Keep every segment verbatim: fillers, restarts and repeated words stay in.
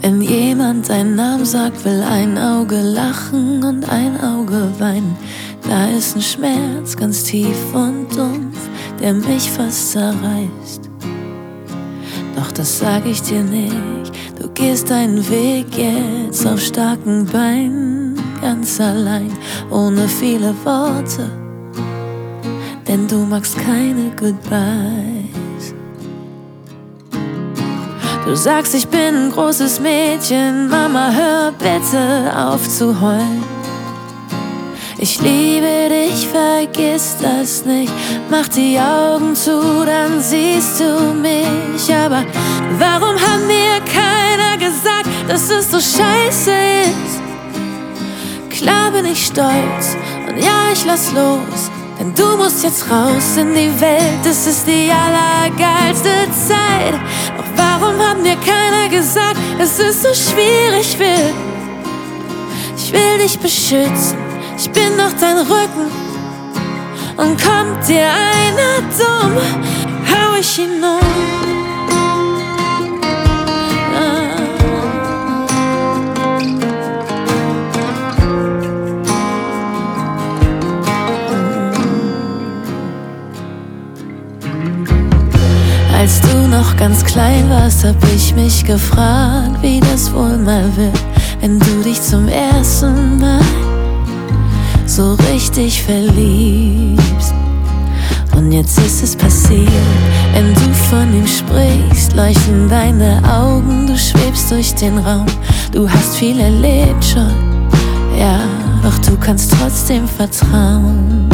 Wenn jemand deinen Namen sagt, will ein Auge lachen und ein Auge weinen. Da ist ein Schmerz ganz tief und dumpf, der mich fast zerreißt. Doch das sag ich dir nicht, du gehst deinen Weg jetzt auf starken Beinen, ganz allein, ohne viele Worte, denn du magst keine Goodbyes. Du sagst, ich bin ein großes Mädchen, Mama, hör bitte auf zu heulen. Ich liebe dich, vergiss das nicht. Mach die Augen zu, dann siehst du mich. Aber warum hat mir keiner gesagt, dass es so scheiße ist? Klar bin ich stolz und ja, ich lass los, denn du musst jetzt raus in die Welt. Es ist die allergeilste Zeit. Doch warum hat mir keiner gesagt, dass es so schwierig wird? Ich will dich beschützen, ich bin noch dein Rücken, und kommt dir einer dumm, hau ich ihn um. Als du noch ganz klein warst, hab ich mich gefragt, wie das wohl mal wird, wenn du dich zum ersten Mal so richtig verliebst. Und jetzt ist es passiert, wenn du von ihm sprichst, leuchten deine Augen, du schwebst durch den Raum. Du hast viel erlebt schon, ja, doch du kannst trotzdem vertrauen.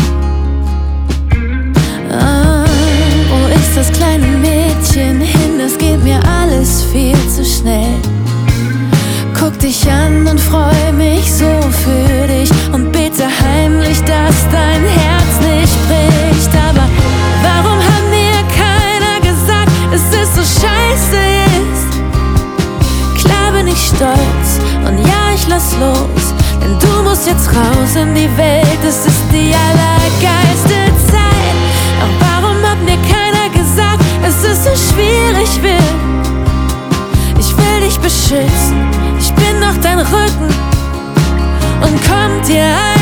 Ah, wo ist das kleine Mädchen hin? Das geht mir alles viel zu schnell. Guck dich an und freu mich so für dich und bete heimlich, dass dein Herz nicht bricht. Aber warum hat mir keiner gesagt, dass es so scheiße ist? Klar bin ich stolz und ja, ich lass los, denn du musst jetzt raus in die Welt. Es ist die allergeilste Zeit. Doch warum hat mir keiner gesagt, dass es so schwierig wird? Ich will dich beschützen, ich bin noch dein Rücken, und kommt dir ein